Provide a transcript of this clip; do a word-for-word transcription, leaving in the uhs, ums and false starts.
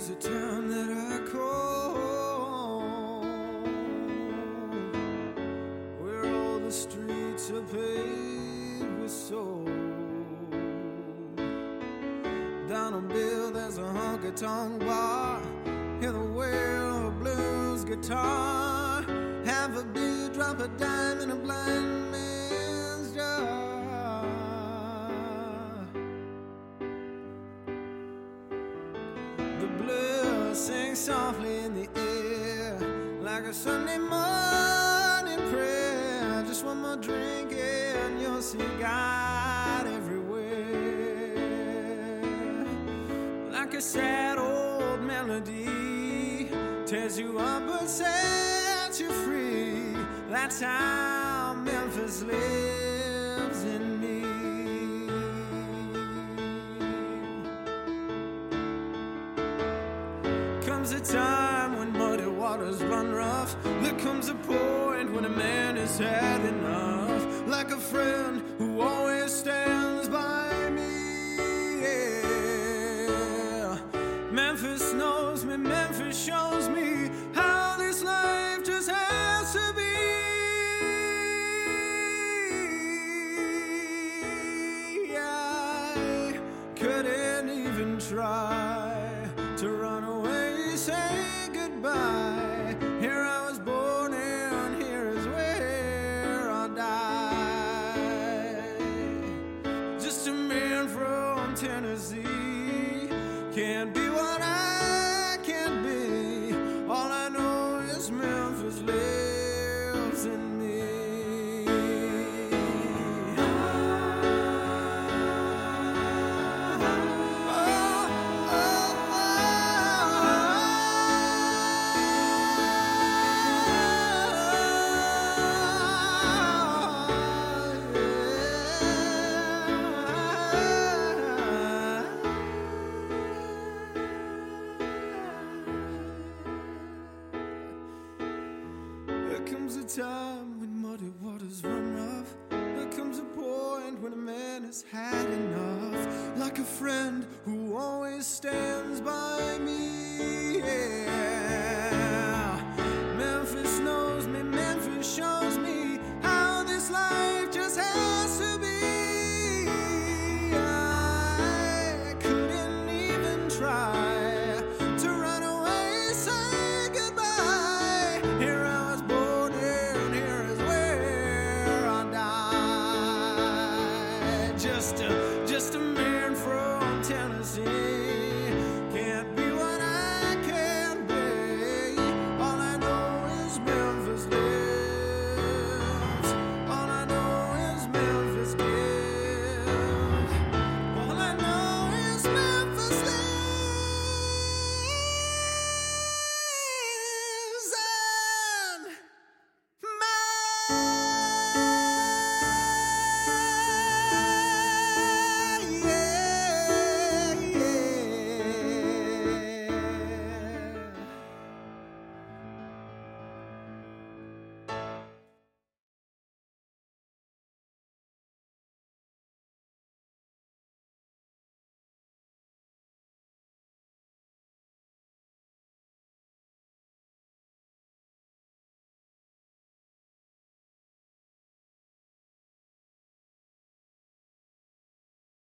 is a town that I call, where all the streets are paved with soul. Down on Bill there's a honky-tonk bar, hear the wail of a blues guitar. Have a beer, drop a dime in a blind man's jar. The blues sing softly in the air like a Sunday morning prayer. Just one more drink and you'll see God everywhere. Like a sad old melody, tears you up but sets you free. That's how Memphis lives in me. Comes a time when muddy waters run rough. There comes a point when a man has had enough. Like a friend who always stands by me, yeah. Memphis knows me, Memphis shows me how this life just has to be. I couldn't even try to run away, say goodbye. Here I was born and here is where I'll die. Just a man from Tennessee, can't be what I can't be. All I know is Memphis lives in me. There comes a time when muddy waters run rough. There comes a point when a man has had enough. Like a friend who always stands